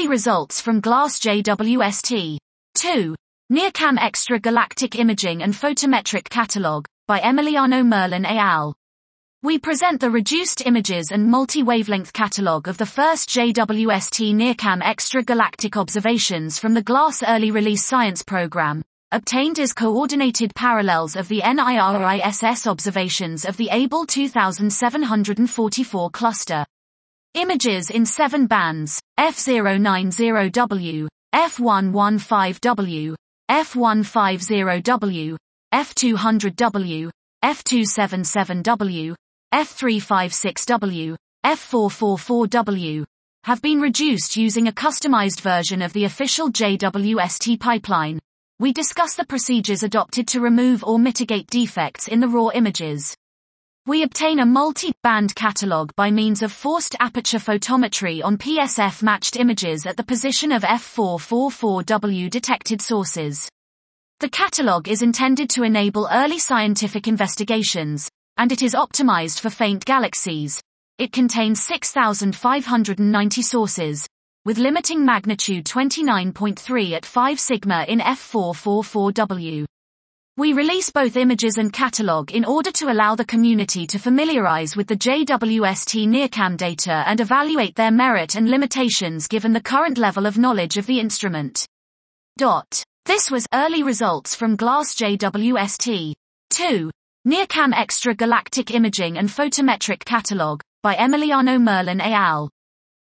results from GLASS JWST. 2. NIRCam Extra Galactic Imaging and Photometric Catalog, by Emiliano Merlin et al. We present the reduced images and multi-wavelength catalog of the first JWST NIRCam Extra Galactic observations from the GLASS Early Release Science Program, obtained as coordinated parallels of the NIRISS observations of the Able 2744 cluster. Images in 7 bands, F090W, F115W, F150W, F200W, F277W, F356W, F444W, have been reduced using a customized version of the official JWST pipeline. We discuss the procedures adopted to remove or mitigate defects in the raw images. We obtain a multi-band catalog by means of forced aperture photometry on PSF-matched images at the position of F444W detected sources. The catalog is intended to enable early scientific investigations, and it is optimized for faint galaxies. It contains 6,590 sources, with limiting magnitude 29.3 at 5 sigma in F444W. We release both images and catalog in order to allow the community to familiarize with the JWST NIRCam data and evaluate their merit and limitations given the current level of knowledge of the instrument. This was early results from GLASS JWST. 2. NIRCam Extra Galactic Imaging and Photometric Catalog, by Emiliano Merlin et al.